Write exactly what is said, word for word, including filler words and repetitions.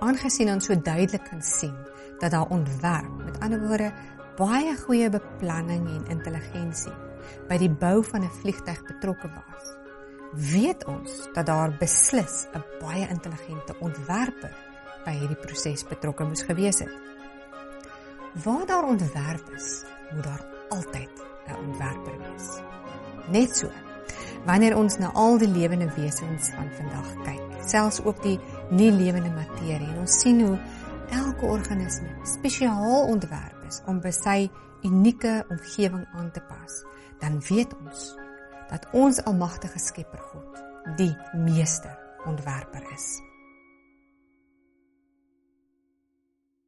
aangesien ons so duidelik kan sien dat daar ontwerp, met ander woorde, baie goeie beplanning en intelligensie by die bou van 'n vliegtuig betrokke was, weet ons dat daar beslis 'n baie intelligente ontwerper by hierdie proses betrokke moes gewees het. Waar daar ontwerp is, moet daar altyd 'n ontwerper wees. Net so, wanneer ons na al die lewende wesens van vandag kyk, selfs ook die nie lewende materie, en ons sien hoe elke organisme spesiaal ontwerp is om by sy unieke omgewing aan te pas, dan weet ons dat ons almagtige Skepper God die meester ontwerper is.